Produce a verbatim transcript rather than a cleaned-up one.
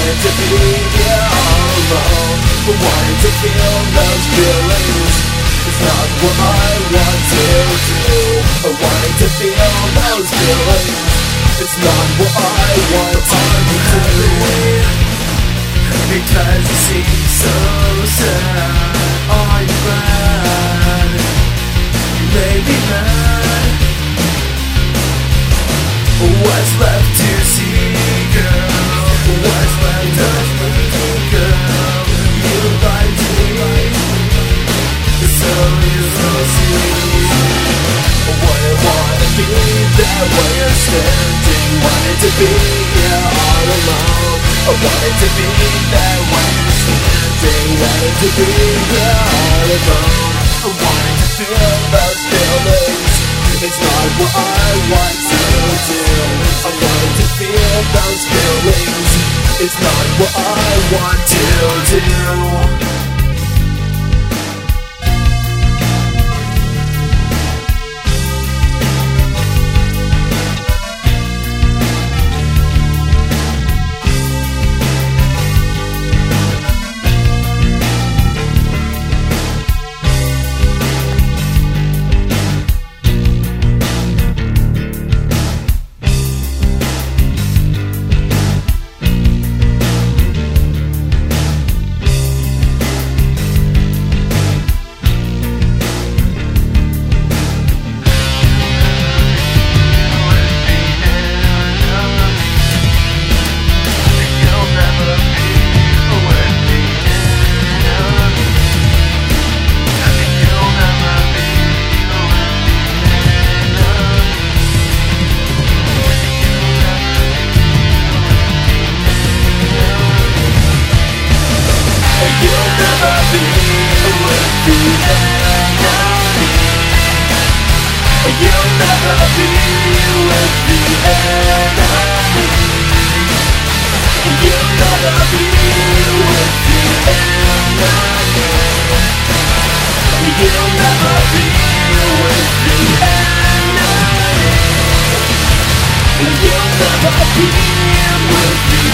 wanted to be here all alone, wanted to feel those feelings. It's not what I want to do. I wanted to feel those feelings. It's not what I want to do. Because you seem so sad. Are you glad? You made me mad. What's left to see, girl? What's left of me, girl? You lied to me, so you so sweet. Wouldn't wanna be there when you're standing. Wanted to be here all alone. I wanted to be there when you're standing. Wanted to be here all alone. I wanted to feel those feelings. It's not what I want to do. I wanted to feel those feelings. It's not what I want to do. You'll never be with the enemy. You'll never be with the enemy. You'll never be with the enemy. You'll never be with the